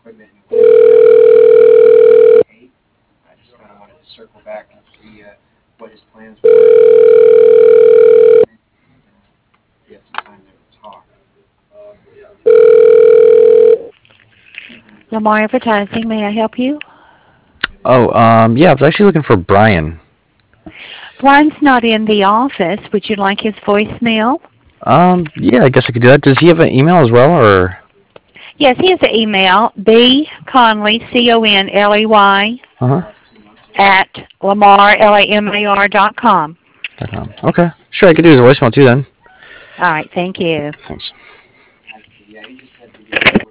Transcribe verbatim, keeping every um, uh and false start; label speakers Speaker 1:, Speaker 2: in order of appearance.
Speaker 1: equipment and I just kind of wanted to circle back and see uh, what his plans were. If you have some time there to talk.
Speaker 2: Lamar Advertising, may I help you?
Speaker 3: Oh, um, yeah, I was actually looking for Brian.
Speaker 2: Brian's not in the office. Would you like his voicemail?
Speaker 3: Um, yeah, I guess I could do that. Does he have an email as well, or?
Speaker 2: Yes, he has an email, B. Conley, C O N L E Y,
Speaker 3: Uh huh.
Speaker 2: at Lamar, L A M A R dot com.
Speaker 3: Um, okay, sure, I could do his voicemail too then.
Speaker 2: All right, thank you.
Speaker 3: Thanks.